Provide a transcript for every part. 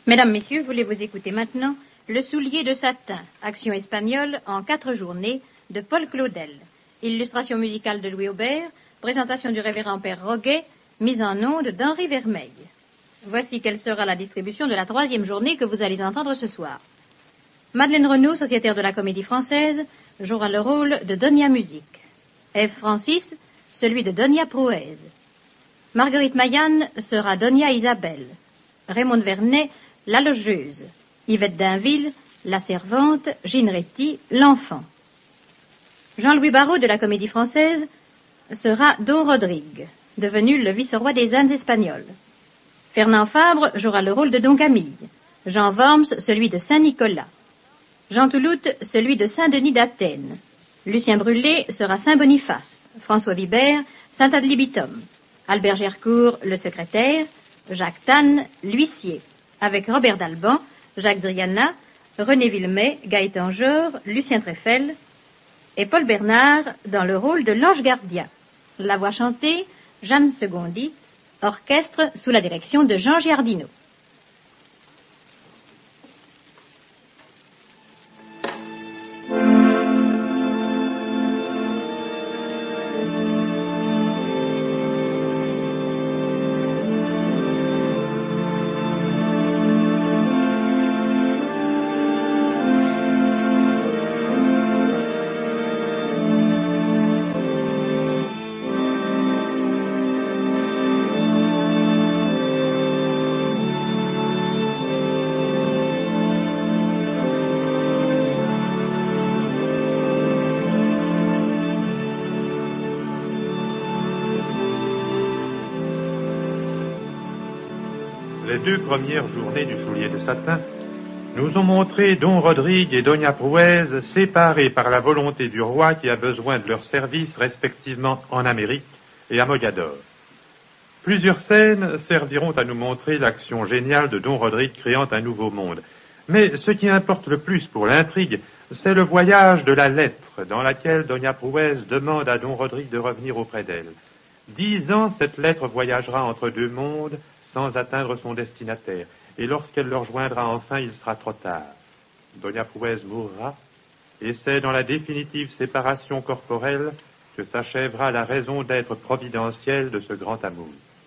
Mesdames, Messieurs, voulez-vous écouter maintenant Le soulier de satin, action espagnole en 4 journées de Paul Claudel. Illustration musicale de Louis Aubert, présentation du révérend Père Roguet, mise en onde d'Henri Vermeil. Voici quelle sera la distribution de la 3e journée que vous allez entendre ce soir. Madeleine Renaud, sociétaire de la Comédie Française, jouera le rôle de Donia Musique. F. Francis, celui de Donia Prouez. Marguerite Maillan sera Donia Isabelle. Raymond Vernet, la logeuse. Yvette Dainville, la servante. Gineretti, l'enfant. Jean-Louis Barrault de la Comédie Française sera Don Rodrigue, devenu le vice-roi des Indes espagnoles. Fernand Fabre jouera le rôle de Don Camille. Jean Worms, celui de Saint-Nicolas. Jean Touloute, celui de Saint-Denis d'Athènes. Lucien Brulé sera Saint-Boniface. François Vibert, Saint-Adlibitum. Albert Gercourt, le secrétaire. Jacques Tanne, l'huissier. Avec Robert d'Alban, Jacques Driana, René Villemay, Gaëtan Jor, Lucien Treffel et Paul Bernard dans le rôle de l'ange gardien. La voix chantée, Jeanne Segondi, orchestre sous la direction de Jean Giardino. Les 2 premières journées du soulier de satin nous ont montré Don Rodrigue et Donia Prouez séparés par la volonté du roi qui a besoin de leurs services respectivement en Amérique et à Mogador. Plusieurs scènes serviront à nous montrer l'action géniale de Don Rodrigue créant un nouveau monde. Mais ce qui importe le plus pour l'intrigue, c'est le voyage de la lettre dans laquelle Donia Prouez demande à Don Rodrigue de revenir auprès d'elle. 10 ans, cette lettre voyagera entre 2 mondes sans atteindre son destinataire, et lorsqu'elle le rejoindra enfin, il sera trop tard. Donia Prouez mourra, et c'est dans la définitive séparation corporelle que s'achèvera la raison d'être providentielle de ce grand amour.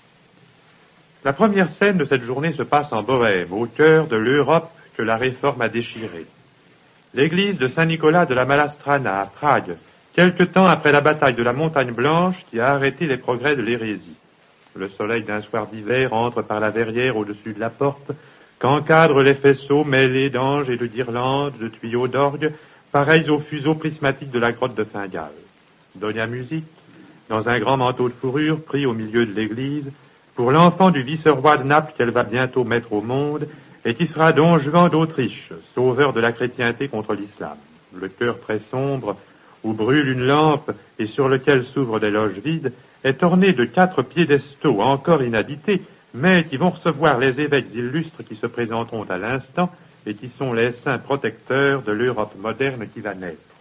La première scène de cette journée se passe en Bohême, au cœur de l'Europe que la Réforme a déchirée. L'église de Saint-Nicolas de la Malastrana, à Prague, quelque temps après la bataille de la Montagne Blanche qui a arrêté les progrès de l'hérésie. Le soleil d'un soir d'hiver entre par la verrière au-dessus de la porte, qu'encadrent les faisceaux mêlés d'anges et de guirlandes, de tuyaux d'orgue, pareils aux fuseaux prismatiques de la grotte de Fingal. Donia Musique, dans un grand manteau de fourrure pris au milieu de l'église, pour l'enfant du vice-roi de Naples qu'elle va bientôt mettre au monde, et qui sera Don Juan d'Autriche, sauveur de la chrétienté contre l'islam. Le cœur très sombre, où brûle une lampe et sur lequel s'ouvrent des loges vides, est orné de 4 piédestaux encore inhabités, mais qui vont recevoir les évêques illustres qui se présenteront à l'instant et qui sont les saints protecteurs de l'Europe moderne qui va naître.